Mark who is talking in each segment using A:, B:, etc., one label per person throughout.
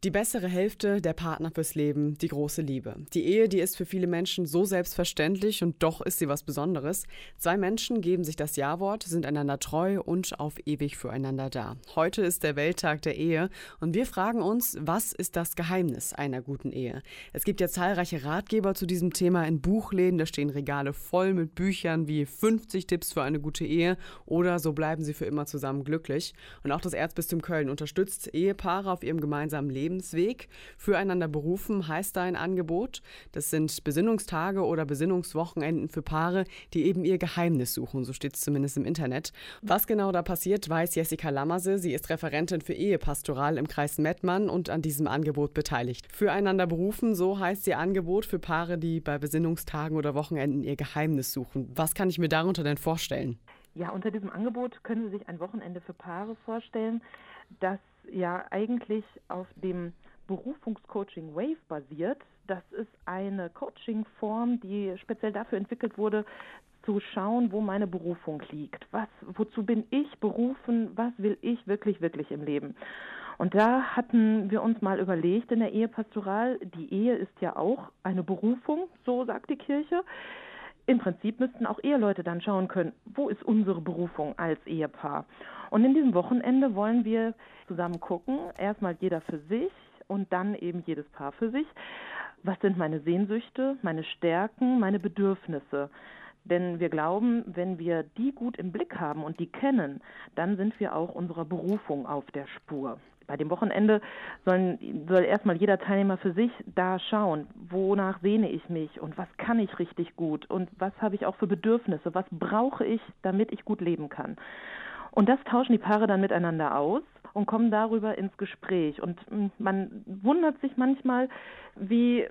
A: Die bessere Hälfte, der Partner fürs Leben, die große Liebe. Die Ehe, die ist für viele Menschen so selbstverständlich und doch ist sie was Besonderes. Zwei Menschen geben sich das Ja-Wort, sind einander treu und auf ewig füreinander da. Heute ist der Welttag der Ehe und wir fragen uns, was ist das Geheimnis einer guten Ehe? Es gibt ja zahlreiche Ratgeber zu diesem Thema in Buchläden, da stehen Regale voll mit Büchern wie 50 Tipps für eine gute Ehe oder so bleiben sie für immer zusammen glücklich. Und auch das Erzbistum Köln unterstützt Ehepaare auf ihrem gemeinsamen Lebensweg. Füreinander berufen heißt da ein Angebot. Das sind Besinnungstage oder Besinnungswochenenden für Paare, die eben ihr Geheimnis suchen, so steht es zumindest im Internet. Was genau da passiert, weiß Jessica Lammerse. Sie ist Referentin für Ehepastoral im Kreis Mettmann und an diesem Angebot beteiligt. Füreinander berufen, so heißt ihr Angebot für Paare, die bei Besinnungstagen oder Wochenenden ihr Geheimnis suchen. Was kann ich mir darunter denn vorstellen?
B: Ja, unter diesem Angebot können Sie sich ein Wochenende für Paare vorstellen, das ja eigentlich auf dem Berufungscoaching Wave basiert. Das ist eine Coaching-Form, die speziell dafür entwickelt wurde, zu schauen, wo meine Berufung liegt. Wozu bin ich berufen? Was will ich wirklich, wirklich im Leben? Und da hatten wir uns mal überlegt in der Ehepastoral, die Ehe ist ja auch eine Berufung, so sagt die Kirche. Im Prinzip müssten auch Eheleute dann schauen können, wo ist unsere Berufung als Ehepaar? Und in diesem Wochenende wollen wir zusammen gucken, erstmal jeder für sich und dann eben jedes Paar für sich. Was sind meine Sehnsüchte, meine Stärken, meine Bedürfnisse? Denn wir glauben, wenn wir die gut im Blick haben und die kennen, dann sind wir auch unserer Berufung auf der Spur. Bei dem Wochenende soll erstmal jeder Teilnehmer für sich da schauen, wonach sehne ich mich und was kann ich richtig gut und was habe ich auch für Bedürfnisse, was brauche ich, damit ich gut leben kann. Und das tauschen die Paare dann miteinander aus und kommen darüber ins Gespräch. Und man wundert sich manchmal, wie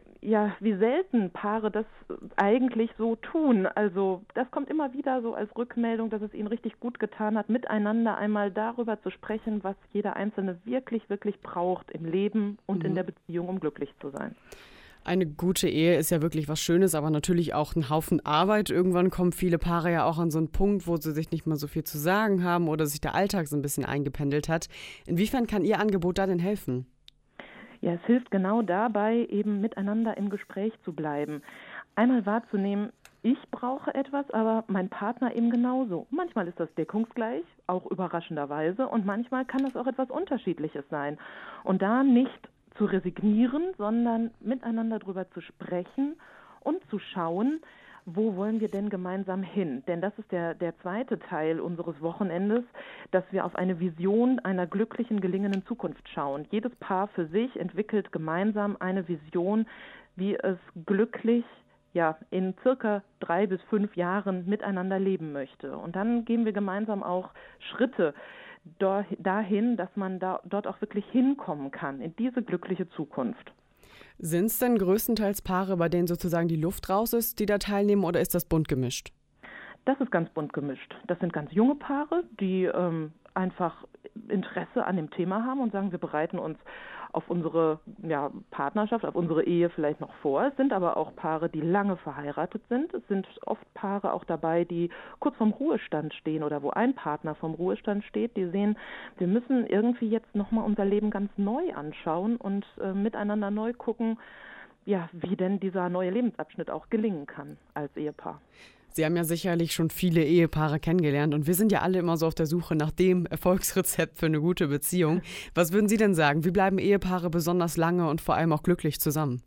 B: selten Paare das eigentlich so tun. Also das kommt immer wieder so als Rückmeldung, dass es ihnen richtig gut getan hat, miteinander einmal darüber zu sprechen, was jeder Einzelne wirklich, wirklich braucht im Leben und in der Beziehung, um glücklich zu sein.
A: Eine gute Ehe ist ja wirklich was Schönes, aber natürlich auch ein Haufen Arbeit. Irgendwann kommen viele Paare ja auch an so einen Punkt, wo sie sich nicht mehr so viel zu sagen haben oder sich der Alltag so ein bisschen eingependelt hat. Inwiefern kann Ihr Angebot da denn helfen?
B: Ja, es hilft genau dabei, eben miteinander im Gespräch zu bleiben. Einmal wahrzunehmen, ich brauche etwas, aber mein Partner eben genauso. Manchmal ist das deckungsgleich, auch überraschenderweise, und manchmal kann das auch etwas Unterschiedliches sein. Und da nicht zu resignieren, sondern miteinander darüber zu sprechen und zu schauen, wo wollen wir denn gemeinsam hin? Denn das ist der zweite Teil unseres Wochenendes, dass wir auf eine Vision einer glücklichen, gelingenden Zukunft schauen. Jedes Paar für sich entwickelt gemeinsam eine Vision, wie es glücklich in circa 3 bis 5 Jahren miteinander leben möchte. Und dann gehen wir gemeinsam auch Schritte dahin, dass man dort auch wirklich hinkommen kann, in diese glückliche Zukunft.
A: Sind es denn größtenteils Paare, bei denen sozusagen die Luft raus ist, die da teilnehmen, oder ist das bunt gemischt?
B: Das ist ganz bunt gemischt. Das sind ganz junge Paare, die einfach Interesse an dem Thema haben und sagen, wir bereiten uns auf unsere Partnerschaft, auf unsere Ehe vielleicht noch vor. Es sind aber auch Paare, die lange verheiratet sind. Es sind oft Paare auch dabei, die kurz vorm Ruhestand stehen oder wo ein Partner vom Ruhestand steht, die sehen, wir müssen irgendwie jetzt nochmal unser Leben ganz neu anschauen und miteinander neu gucken, wie denn dieser neue Lebensabschnitt auch gelingen kann als Ehepaar.
A: Sie haben ja sicherlich schon viele Ehepaare kennengelernt und wir sind ja alle immer so auf der Suche nach dem Erfolgsrezept für eine gute Beziehung. Was würden Sie denn sagen? Wie bleiben Ehepaare besonders lange und vor allem auch glücklich zusammen?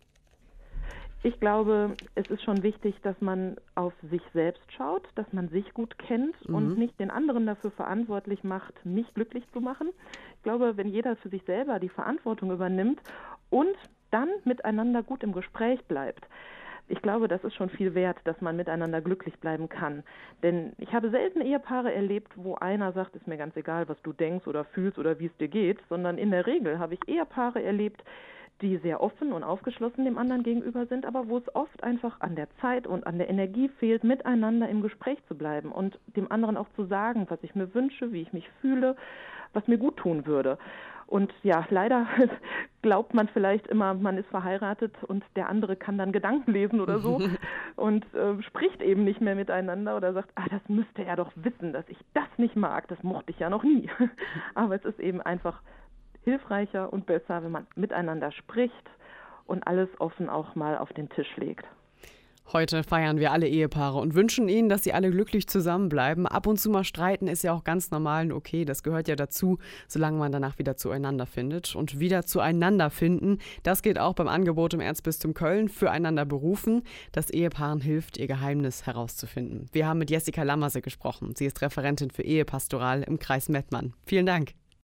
B: Ich glaube, es ist schon wichtig, dass man auf sich selbst schaut, dass man sich gut kennt und nicht den anderen dafür verantwortlich macht, mich glücklich zu machen. Ich glaube, wenn jeder für sich selber die Verantwortung übernimmt und dann miteinander gut im Gespräch bleibt, ich glaube, das ist schon viel wert, dass man miteinander glücklich bleiben kann. Denn ich habe selten Ehepaare erlebt, wo einer sagt, ist mir ganz egal, was du denkst oder fühlst oder wie es dir geht, sondern in der Regel habe ich Ehepaare erlebt, die sehr offen und aufgeschlossen dem anderen gegenüber sind, aber wo es oft einfach an der Zeit und an der Energie fehlt, miteinander im Gespräch zu bleiben und dem anderen auch zu sagen, was ich mir wünsche, wie ich mich fühle, was mir gut tun würde. Und leider glaubt man vielleicht immer, man ist verheiratet und der andere kann dann Gedanken lesen oder so und spricht eben nicht mehr miteinander oder sagt, das müsste er doch wissen, dass ich das nicht mag, das mochte ich ja noch nie. Aber es ist eben einfach hilfreicher und besser, wenn man miteinander spricht und alles offen auch mal auf den Tisch legt.
A: Heute feiern wir alle Ehepaare und wünschen ihnen, dass sie alle glücklich zusammenbleiben. Ab und zu mal streiten ist ja auch ganz normal und okay, das gehört ja dazu, solange man danach wieder zueinander findet. Und wieder zueinander finden, das geht auch beim Angebot im Erzbistum Köln, füreinander berufen, das Ehepaaren hilft, ihr Geheimnis herauszufinden. Wir haben mit Jessica Lammerse gesprochen. Sie ist Referentin für Ehepastoral im Kreis Mettmann. Vielen Dank.